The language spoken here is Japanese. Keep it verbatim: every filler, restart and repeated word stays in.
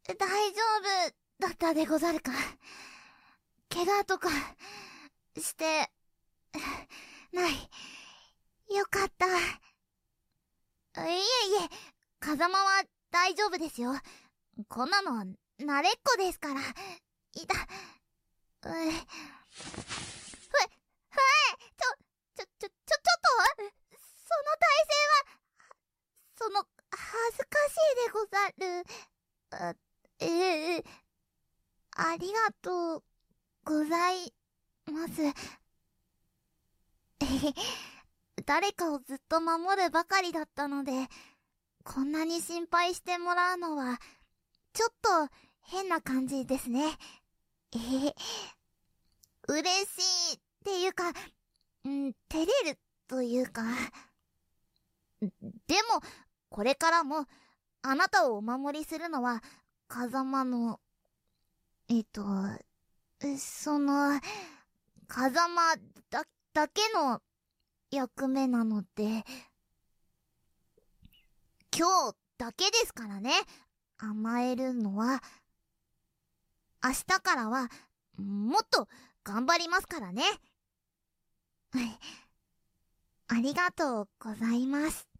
大丈夫だったでござるか。怪我とか、して、ない。よかった。いえいえ、風間は大丈夫ですよ。こんなのは慣れっこですから。いた。うえ。ふえ、ふえ、ちょ、ちょ、ちょ、ちょ、ちょっとその体勢は、その、恥ずかしいでござる。あ、ええ、ありがとう、ございます。えへ、誰かをずっと守るばかりだったので、こんなに心配してもらうのは、ちょっと変な感じですね。えへ、嬉しいっていうか、うん、照れるというか。でも、これからも、あなたをお守りするのは、風間の、えっと、その、風間だ、だけの役目なので、今日だけですからね。甘えるのは、明日からは、もっと頑張りますからね。ありがとうございます。